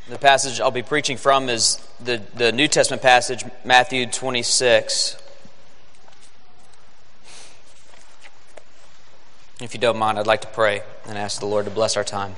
The passage I'll be preaching from is the New Testament passage, Matthew 26. If you don't mind, I'd like to pray and ask the Lord to bless our time.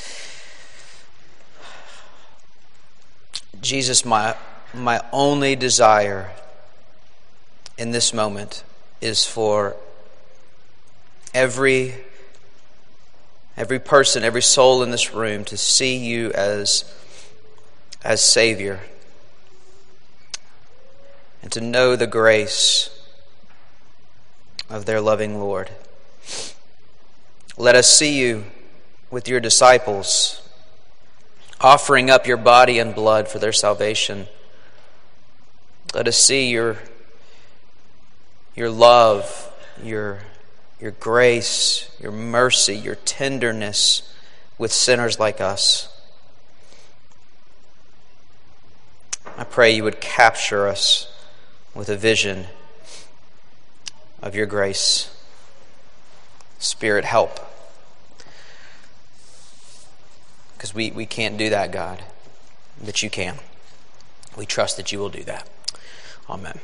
Jesus, my only desire in this moment is for every person, every soul in this room to see you as Savior and to know the grace of their loving Lord. Let us see you with your disciples, offering up your body and blood for their salvation. Let us see your love, your grace, your mercy, your tenderness with sinners like us. I pray you would capture us with a vision of your grace. Spirit, help. Because we can't do that, God, but you can. We trust that you will do that. Amen.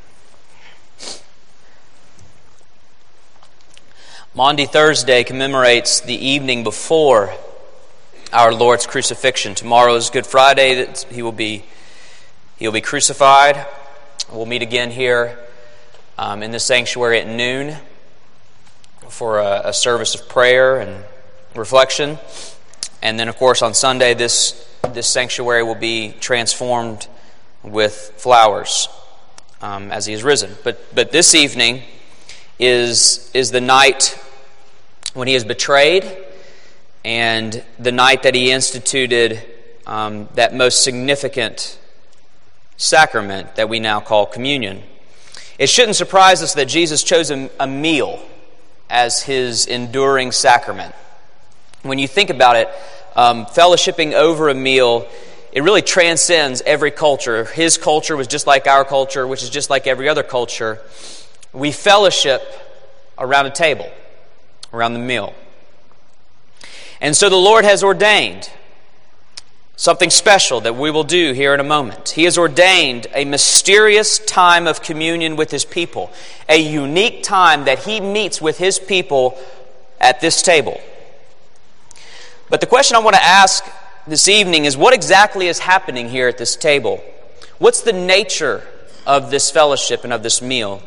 Maundy Thursday commemorates the evening before our Lord's crucifixion. Tomorrow is Good Friday. He'll be crucified. We'll meet again here in the sanctuary at noon for a service of prayer and reflection. And then, of course, on Sunday, this sanctuary will be transformed with flowers as he is risen. But this evening is the night when he is betrayed and the night that he instituted that most significant sacrament that we now call communion. It shouldn't surprise us that Jesus chose a meal as his enduring sacrament. When you think about it, fellowshipping over a meal, it really transcends every culture. His culture was just like our culture, which is just like every other culture. We fellowship around a table, around the meal. And so the Lord has ordained something special that we will do here in a moment. He has ordained a mysterious time of communion with his people, a unique time that he meets with his people at this table. But the question I want to ask this evening is, what exactly is happening here at this table? What's the nature of this fellowship and of this meal?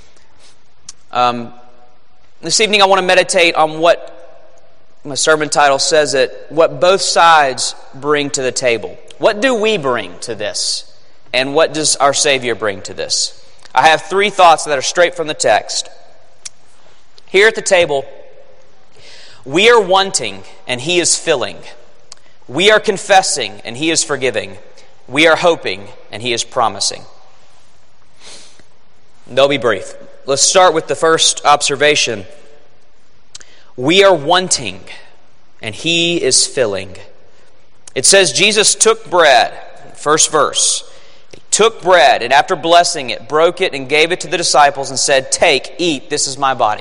This evening I want to meditate on what my sermon title says it, what both sides bring to the table. What do we bring to this? And what does our Savior bring to this? I have three thoughts that are straight from the text. Here at the table, we are wanting and he is filling. We are confessing and he is forgiving. We are hoping and he is promising. They'll be brief. Let's start with the first observation. We are wanting, and he is filling. It says Jesus took bread, first verse. He took bread, and after blessing it, broke it and gave it to the disciples and said, "Take, eat, this is my body."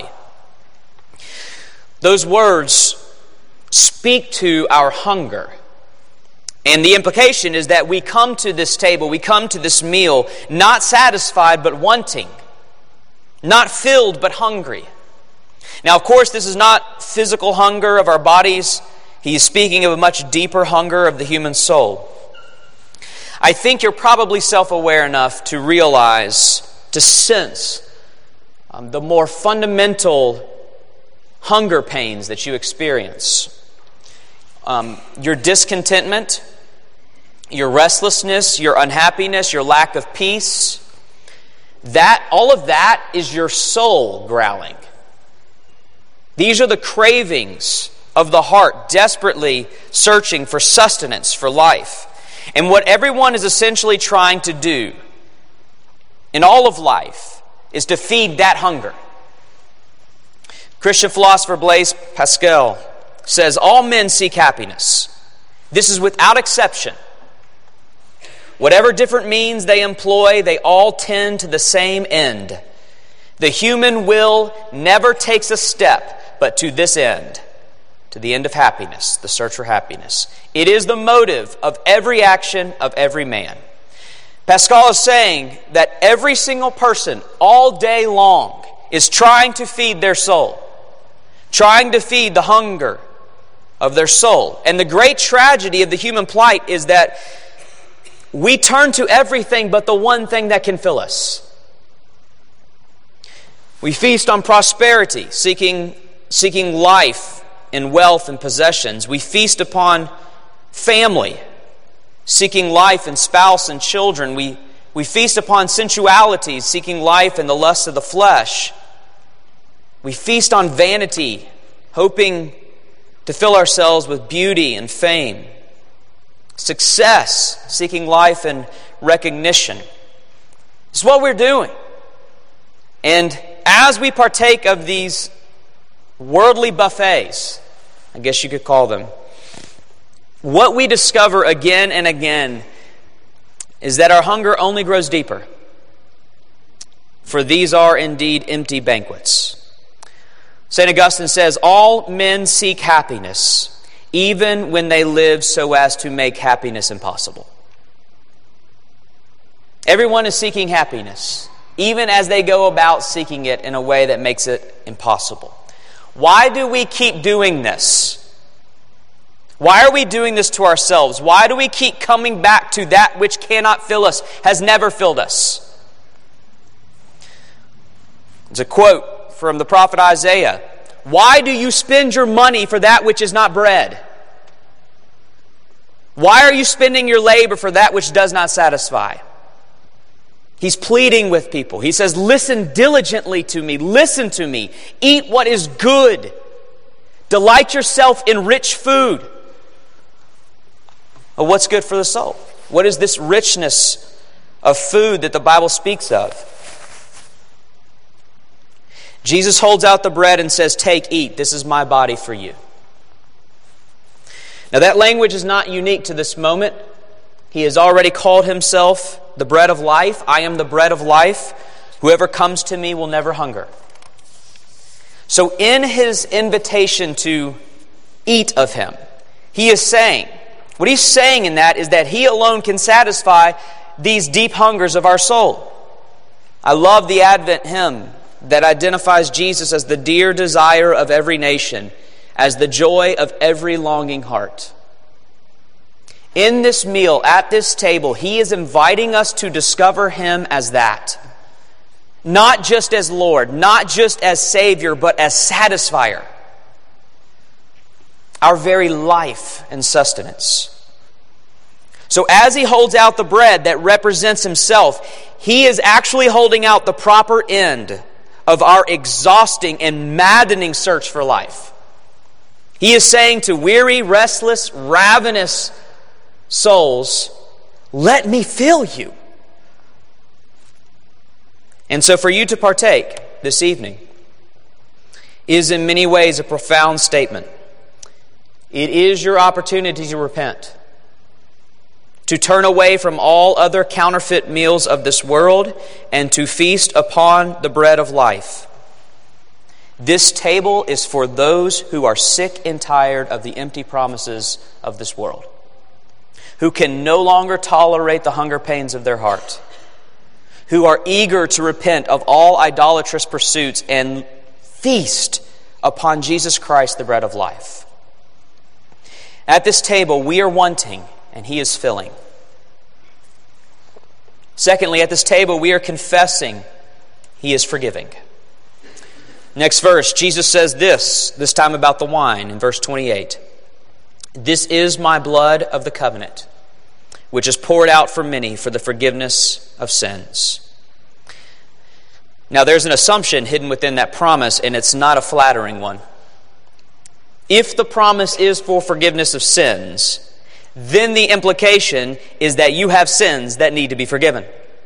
Those words speak to our hunger. And the implication is that we come to this table, we come to this meal, not satisfied but wanting, not filled but hungry. Now, of course, this is not physical hunger of our bodies. He is speaking of a much deeper hunger of the human soul. I think you're probably self-aware enough to realize, to sense the more fundamental hunger pains that you experience. Your discontentment, your restlessness, your unhappiness, your lack of peace, all of that is your soul growling. These are the cravings of the heart, desperately searching for sustenance, for life. And what everyone is essentially trying to do in all of life is to feed that hunger. Christian philosopher Blaise Pascal says, all men seek happiness. This is without exception. Whatever different means they employ, they all tend to the same end. The human will never takes a step but to this end, to the end of happiness, the search for happiness. It is the motive of every action of every man. Pascal is saying that every single person all day long is trying to feed their soul, trying to feed the hunger of their soul. And the great tragedy of the human plight is that we turn to everything but the one thing that can fill us. We feast on prosperity, seeking life in wealth and possessions. We feast upon family, seeking life in spouse and children. We feast upon sensuality, seeking life in the lust of the flesh. We feast on vanity, hoping to fill ourselves with beauty and fame. Success, seeking life and recognition. This is what we're doing. And as we partake of these worldly buffets, I guess you could call them, what we discover again and again is that our hunger only grows deeper. For these are indeed empty banquets. St. Augustine says, all men seek happiness, even when they live so as to make happiness impossible. Everyone is seeking happiness, even as they go about seeking it in a way that makes it impossible. Why do we keep doing this? Why are we doing this to ourselves? Why do we keep coming back to that which cannot fill us, has never filled us? It's a quote from the prophet Isaiah. Why do you spend your money for that which is not bread? Why are you spending your labor for that which does not satisfy? He's pleading with people. He says, listen diligently to me. Listen to me. Eat what is good. Delight yourself in rich food. Well, what's good for the soul? What is this richness of food that the Bible speaks of? Jesus holds out the bread and says, take, eat. This is my body for you. Now that language is not unique to this moment. He has already called himself the bread of life. I am the bread of life. Whoever comes to me will never hunger. So in his invitation to eat of him, he is saying, what he's saying in that is that he alone can satisfy these deep hungers of our soul. I love the Advent hymn that identifies Jesus as the dear desire of every nation, as the joy of every longing heart. In this meal, at this table, he is inviting us to discover him as that. Not just as Lord, not just as Savior, but as satisfier. Our very life and sustenance. So as he holds out the bread that represents himself, he is actually holding out the proper end of our exhausting and maddening search for life. He is saying to weary, restless, ravenous souls, let me fill you. And so for you to partake this evening is in many ways a profound statement. It is your opportunity to repent, to turn away from all other counterfeit meals of this world and to feast upon the bread of life. This table is for those who are sick and tired of the empty promises of this world, who can no longer tolerate the hunger pains of their heart, who are eager to repent of all idolatrous pursuits and feast upon Jesus Christ, the bread of life. At this table, we are wanting, and he is filling. Secondly, at this table, we are confessing, he is forgiving. Next verse, Jesus says this time about the wine, in verse 28. This is my blood of the covenant, which is poured out for many for the forgiveness of sins. Now, there's an assumption hidden within that promise, and it's not a flattering one. If the promise is for forgiveness of sins, then the implication is that you have sins that need to be forgiven.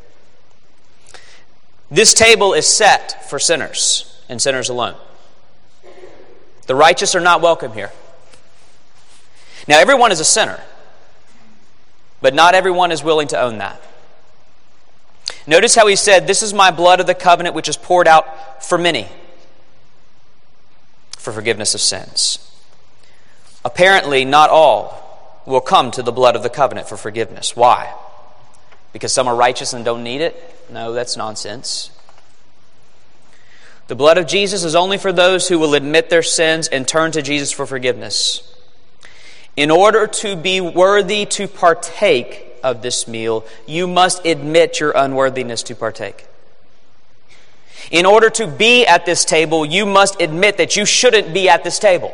This table is set for sinners and sinners alone. The righteous are not welcome here. Now, everyone is a sinner, but not everyone is willing to own that. Notice how he said, this is my blood of the covenant which is poured out for many for forgiveness of sins. Apparently, not all will come to the blood of the covenant for forgiveness. Why? Because some are righteous and don't need it? No, that's nonsense. The blood of Jesus is only for those who will admit their sins and turn to Jesus for forgiveness. In order to be worthy to partake of this meal, you must admit your unworthiness to partake. In order to be at this table, you must admit that you shouldn't be at this table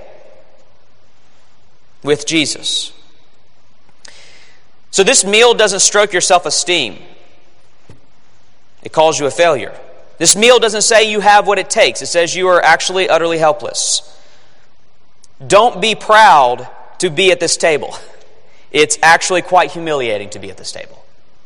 with Jesus. So this meal doesn't stroke your self-esteem. It calls you a failure. This meal doesn't say you have what it takes. It says you are actually utterly helpless. Don't be proud to be at this table. It's actually quite humiliating to be at this table.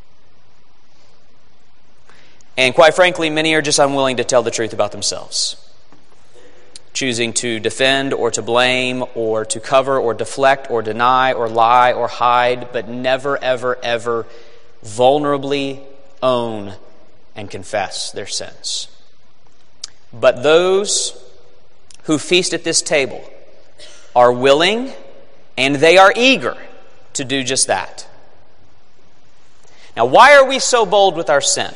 And quite frankly, many are just unwilling to tell the truth about themselves, choosing to defend or to blame or to cover or deflect or deny or lie or hide, but never, ever, ever vulnerably own and confess their sins. But those who feast at this table are willing and they are eager to do just that. Now, why are we so bold with our sin?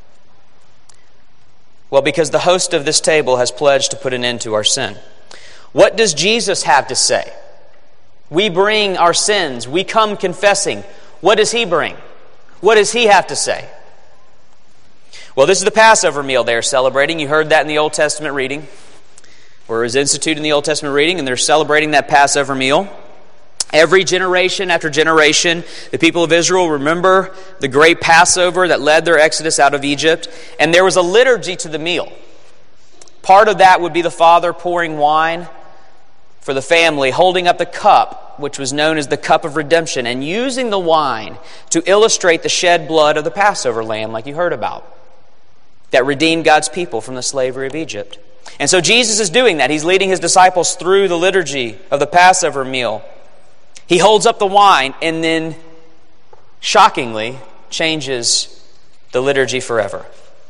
Well, because the host of this table has pledged to put an end to our sin. What does Jesus have to say? We bring our sins. We come confessing. What does He bring? What does He have to say? Well, this is the Passover meal they are celebrating. You heard that in the Old Testament reading, or it was instituted in the Old Testament reading, and they're celebrating that Passover meal. Every generation after generation, the people of Israel remember the great Passover that led their exodus out of Egypt, and there was a liturgy to the meal. Part of that would be the father pouring wine for the family, holding up the cup, which was known as the cup of redemption, and using the wine to illustrate the shed blood of the Passover lamb, like you heard about, that redeemed God's people from the slavery of Egypt. And so Jesus is doing that. He's leading His disciples through the liturgy of the Passover meal. He holds up the wine and then, shockingly, changes the liturgy forever.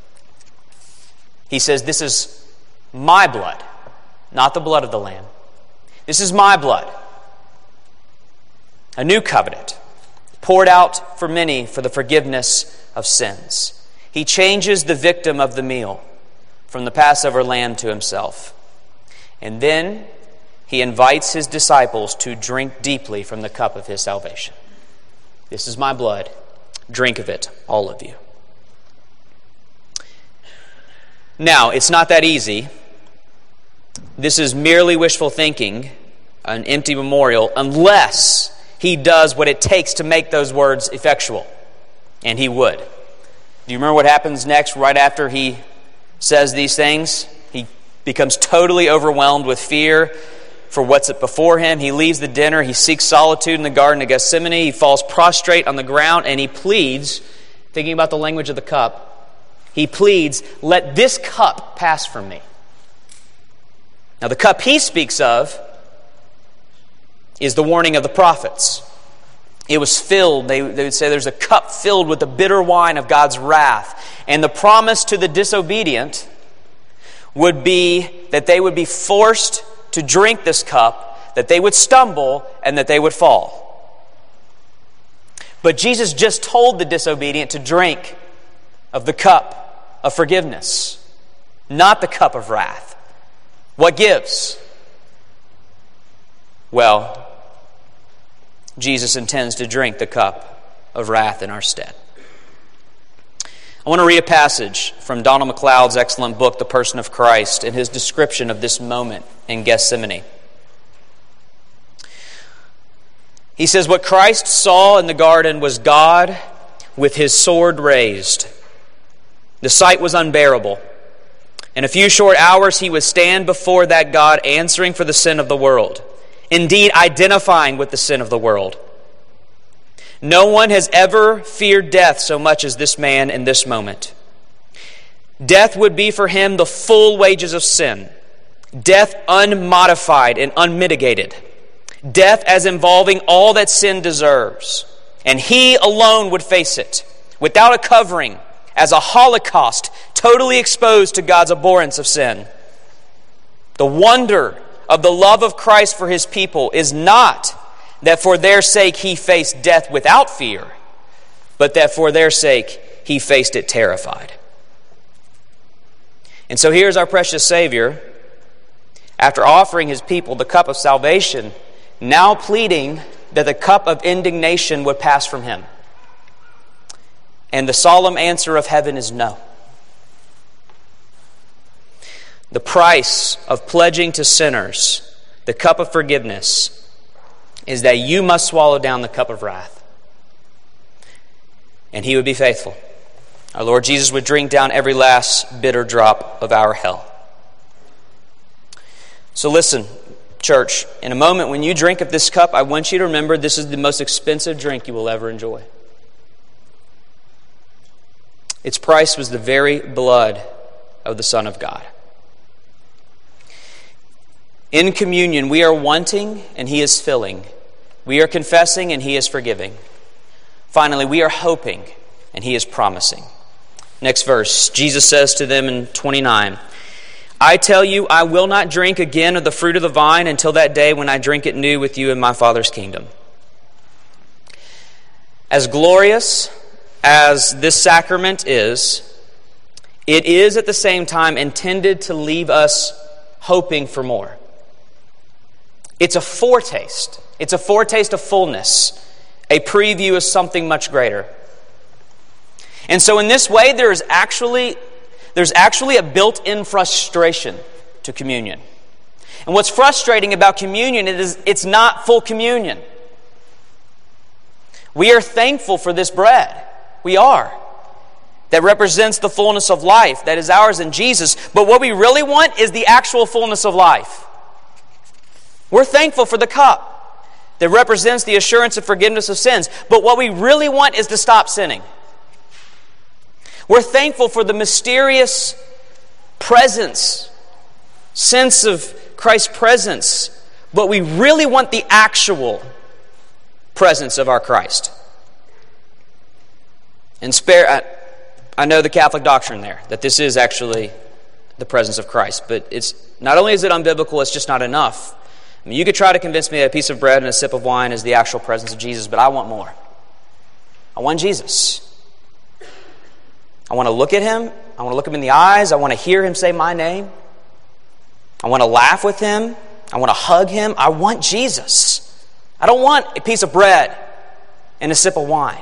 He says, "This is my blood, not the blood of the Lamb. This is my blood, a new covenant, poured out for many for the forgiveness of sins." He changes the victim of the meal from the Passover lamb to Himself. And then He invites His disciples to drink deeply from the cup of His salvation. "This is my blood. Drink of it, all of you." Now, it's not that easy. This is merely wishful thinking, an empty memorial, unless He does what it takes to make those words effectual. And He would. Do you remember what happens next right after He says these things? He becomes totally overwhelmed with fear for what's before Him. He leaves the dinner. He seeks solitude in the Garden of Gethsemane. He falls prostrate on the ground and He pleads, thinking about the language of the cup, He pleads, "Let this cup pass from me." Now, the cup He speaks of is the warning of the prophets. It was filled, they would say there's a cup filled with the bitter wine of God's wrath. And the promise to the disobedient would be that they would be forced to drink this cup, that they would stumble, and that they would fall. But Jesus just told the disobedient to drink of the cup of forgiveness, not the cup of wrath. What gives? Well, Jesus intends to drink the cup of wrath in our stead. I want to read a passage from Donald MacLeod's excellent book, The Person of Christ, and his description of this moment in Gethsemane. He says, "What Christ saw in the garden was God with His sword raised. The sight was unbearable. In a few short hours He would stand before that God, answering for the sin of the world. Indeed, identifying with the sin of the world. No one has ever feared death so much as this man in this moment. Death would be for Him the full wages of sin. Death unmodified and unmitigated. Death as involving all that sin deserves. And He alone would face it, without a covering, as a holocaust, totally exposed to God's abhorrence of sin. The wonder of the love of Christ for his people is not that for their sake he faced death without fear, but that for their sake he faced it terrified. And so here's our precious Savior, after offering his people the cup of salvation, now pleading that the cup of indignation would pass from him. And the solemn answer of heaven is no. The price of pledging to sinners the cup of forgiveness is that you must swallow down the cup of wrath. And he would be faithful. Our Lord Jesus would drink down every last bitter drop of our hell. So listen, church, in a moment when you drink of this cup, I want you to remember this is the most expensive drink you will ever enjoy. Its price was the very blood of the Son of God. In communion, we are wanting and he is filling. We are confessing and he is forgiving. Finally, we are hoping and he is promising. Next verse, Jesus says to them in 29, I tell you, I will not drink again of the fruit of the vine until that day when I drink it new with you in my Father's kingdom. As glorious as this sacrament is, it is at the same time intended to leave us hoping for more. It's a foretaste. It's a foretaste of fullness. A preview of something much greater. And so in this way, there's actually a built-in frustration to communion. And what's frustrating about communion is it's not full communion. We are thankful for this bread. We are. That represents the fullness of life that is ours in Jesus. But what we really want is the actual fullness of life. We're thankful for the cup that represents the assurance of forgiveness of sins. But what we really want is to stop sinning. We're thankful for the mysterious presence, sense of Christ's presence. But we really want the actual presence of our Christ. And I know the Catholic doctrine there, that this is actually the presence of Christ. But it's not only is it unbiblical, it's just not enough. I mean, you could try to convince me that a piece of bread and a sip of wine is the actual presence of Jesus, but I want more. I want Jesus. I want to look at him. I want to look him in the eyes. I want to hear him say my name. I want to laugh with him. I want to hug him. I want Jesus. I don't want a piece of bread and a sip of wine.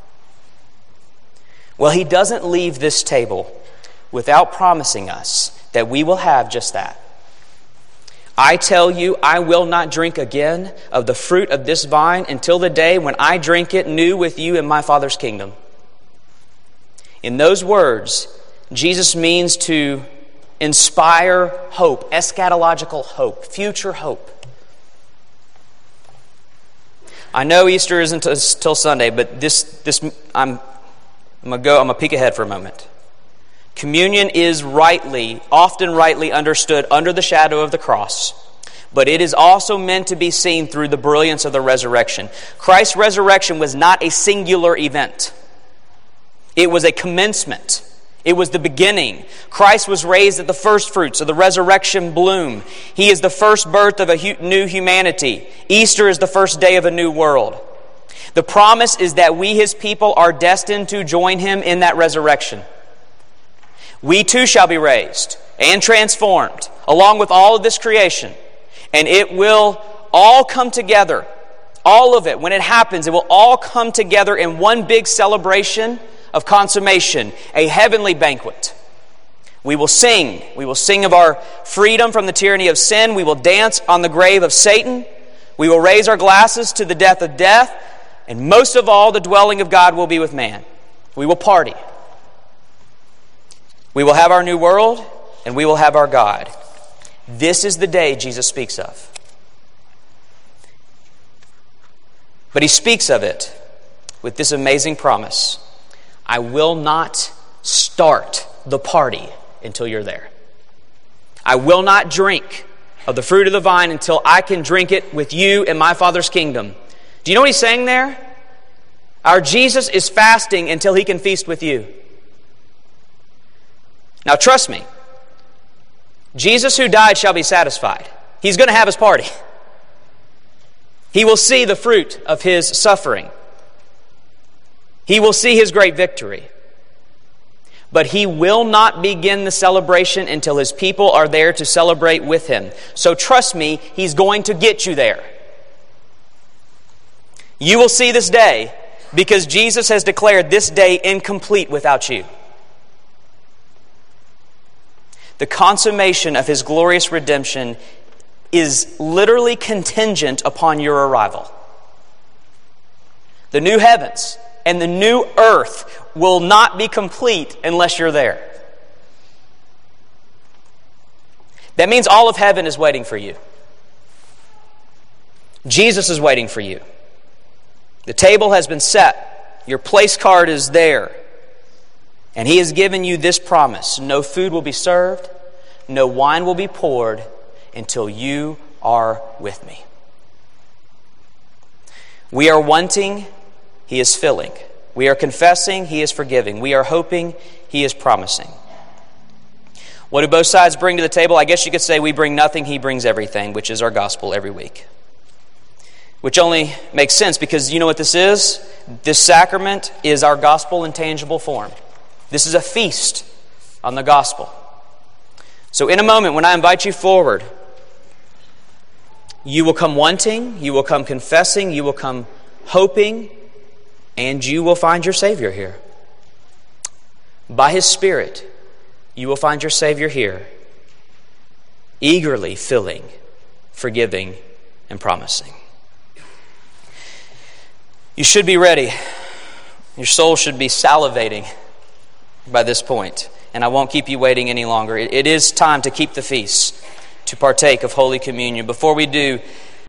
Well, he doesn't leave this table without promising us that we will have just that. I tell you, I will not drink again of the fruit of this vine until the day when I drink it new with you in my Father's kingdom. In those words, Jesus means to inspire hope, eschatological hope, future hope. I know Easter isn't till Sunday, but I'm gonna peek ahead for a moment. Communion is often rightly understood under the shadow of the cross, but it is also meant to be seen through the brilliance of the resurrection. Christ's resurrection was not a singular event. It was a commencement. It was the beginning. Christ was raised at the first fruits of the resurrection bloom. He is the first birth of a new humanity. Easter is the first day of a new world. The promise is that we, his people, are destined to join him in that resurrection. We too shall be raised and transformed along with all of this creation. And it will all come together. All of it, when it happens, it will all come together in one big celebration of consummation, a heavenly banquet. We will sing. We will sing of our freedom from the tyranny of sin. We will dance on the grave of Satan. We will raise our glasses to the death of death. And most of all, the dwelling of God will be with man. We will party. We will have our new world, and we will have our God. This is the day Jesus speaks of. But he speaks of it with this amazing promise. I will not start the party until you're there. I will not drink of the fruit of the vine until I can drink it with you in my Father's kingdom. Do you know what he's saying there? Our Jesus is fasting until he can feast with you. Now trust me, Jesus who died shall be satisfied. He's going to have his party. He will see the fruit of his suffering. He will see his great victory. But he will not begin the celebration until his people are there to celebrate with him. So trust me, he's going to get you there. You will see this day because Jesus has declared this day incomplete without you. The consummation of his glorious redemption is literally contingent upon your arrival. The new heavens and the new earth will not be complete unless you're there. That means all of heaven is waiting for you. Jesus is waiting for you. The table has been set. Your place card is there. And he has given you this promise. No food will be served. No wine will be poured until you are with me. We are wanting, he is filling. We are confessing, he is forgiving. We are hoping, he is promising. What do both sides bring to the table? I guess you could say we bring nothing, he brings everything, which is our gospel every week. Which only makes sense because you know what this is? This sacrament is our gospel in tangible form. This is a feast on the gospel. So in a moment, when I invite you forward, you will come wanting, you will come confessing, you will come hoping, and you will find your Savior here. By his Spirit, you will find your Savior here, eagerly filling, forgiving, and promising. You should be ready. Your soul should be salivating by this point. And I won't keep you waiting any longer. It is time to keep the feast, to partake of Holy Communion. Before we do,